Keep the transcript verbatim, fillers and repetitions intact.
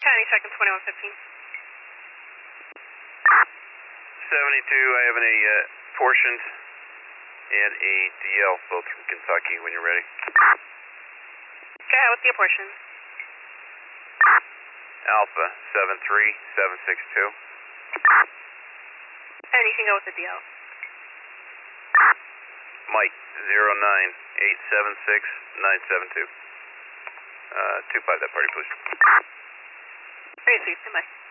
Chinese second twenty-one fifteen. seventy-two, I have a uh, portions and a D L, both from Kentucky when you're ready. Go ahead with the portion. Alpha seven three seven six two. And you can go with the D L. Mike zero nine eight seven six nine seven two. Uh, two five that party, please. Very sweet, goodbye.